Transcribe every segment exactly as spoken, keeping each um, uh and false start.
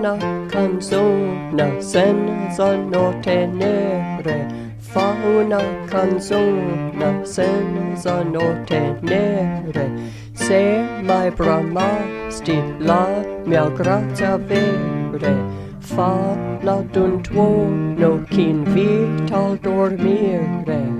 una canzone senza note nere, fa una canzone senza note nere. Se mai bramasti la mia grazia vere, falla d'un tuono che invita al dormire.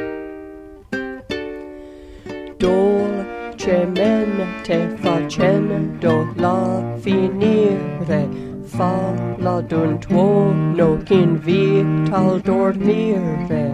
Dolcemente facendo la finire, falla d'un tuono che invita al dormire.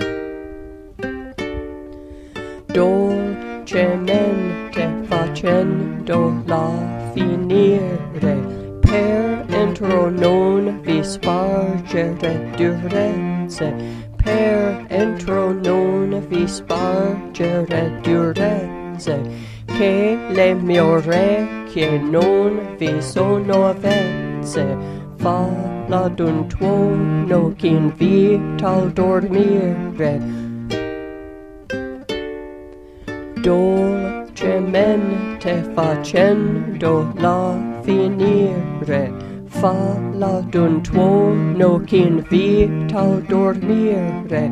Dolcemente facendo la finire, per entro non vi spargere durezze, per entro non vi spargere durezze, che le mie orecchie non vi sono avvezze, falla d'un tuono che invita al dormire. Dolcemente facendo la finire, falla d'un tuono che invita al dormire.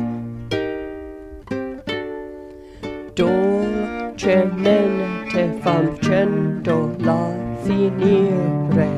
Dolcemente facendo la finire.